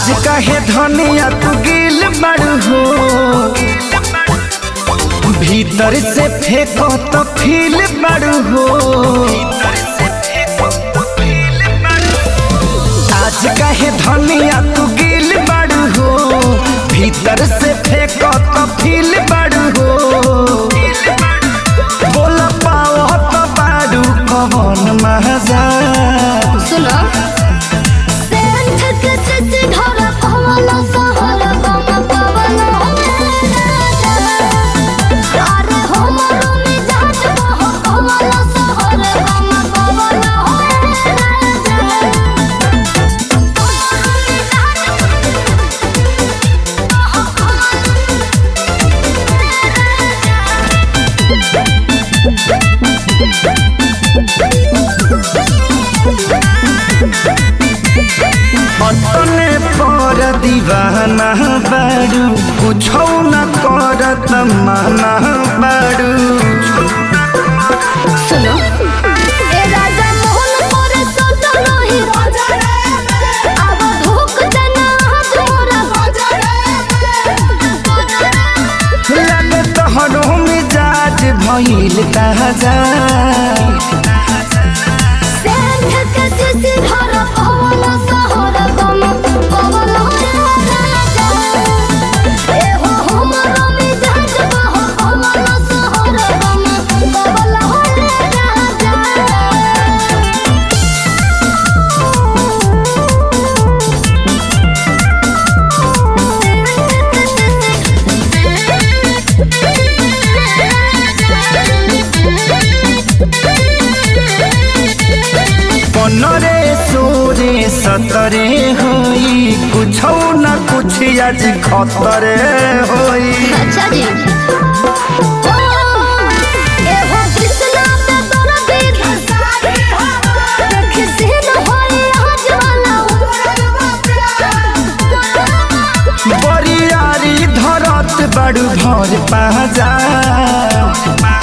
आज काहे धनिया तू गिल बड़ू हो, भीतर से फेंको तो फील बड़ू हो। आज काहे धनिया तू गिल बड़ू हो, भीतर से फेंको तो फील बड़ू हो। बोल पाओ तो बाड़ू कौन मजा सुनो अपने पर दीवाना बाड़ू, कुछो न करत माना बाड़ू। सुनो ए राजा मोहन पर सोता नहीं राजा रे, अब धोख देना तोरा राजा रे। लगे तोहरो मिजाज भइल ताजा, नरे सोरे सतरे होई, कुछो न कुछ आज खतरे होई। अच्छा जी ए हो कृष्णा पे तोरा बीत सारी देख से न होई आज वाला बरियारी धरत बड़ू भर पाजा।